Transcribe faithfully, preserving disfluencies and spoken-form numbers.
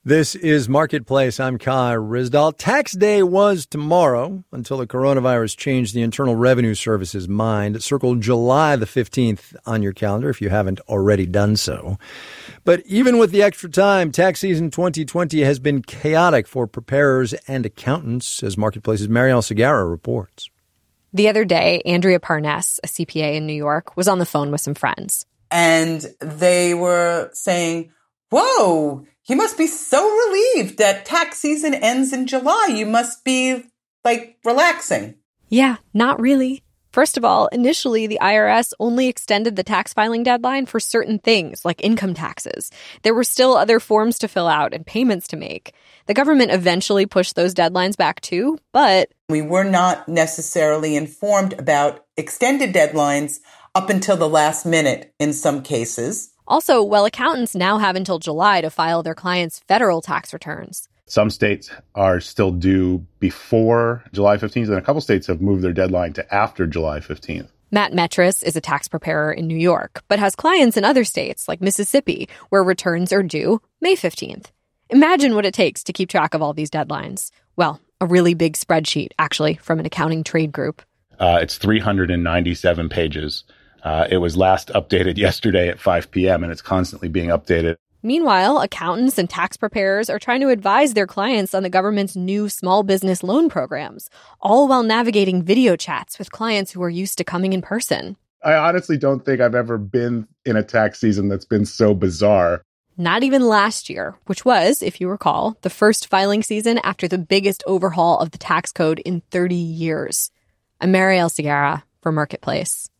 This is Marketplace. I'm Kai Ryssdal. Tax day was tomorrow until the coronavirus changed the Internal Revenue Service's mind. Circle July the fifteenth on your calendar if you haven't already done so. But even with the extra time, tax season twenty twenty has been chaotic for preparers and accountants, as Marketplace's Marielle Segarra reports. The other day, Andrea Parness, a C P A in New York, was on the phone with some friends. And they were saying, whoa, you must be so relieved that tax season ends in July. You must be, like, relaxing. Yeah, not really. First of all, initially, the I R S only extended the tax filing deadline for certain things, like income taxes. There were still other forms to fill out and payments to make. The government eventually pushed those deadlines back too, but we were not necessarily informed about extended deadlines up until the last minute in some cases. Also, while accountants now have until July to file their clients' federal tax returns. Some states are still due before July fifteenth, and a couple states have moved their deadline to after July fifteenth. Matt Metris is a tax preparer in New York, but has clients in other states like Mississippi, where returns are due May fifteenth. Imagine what it takes to keep track of all these deadlines. Well, a really big spreadsheet, actually, from an accounting trade group. Uh, it's three hundred ninety-seven pages. Uh, it was last updated yesterday at five p.m., and it's constantly being updated. Meanwhile, accountants and tax preparers are trying to advise their clients on the government's new small business loan programs, all while navigating video chats with clients who are used to coming in person. I honestly don't think I've ever been in a tax season that's been so bizarre. Not even last year, which was, if you recall, the first filing season after the biggest overhaul of the tax code in thirty years. I'm Marielle Segarra for Marketplace.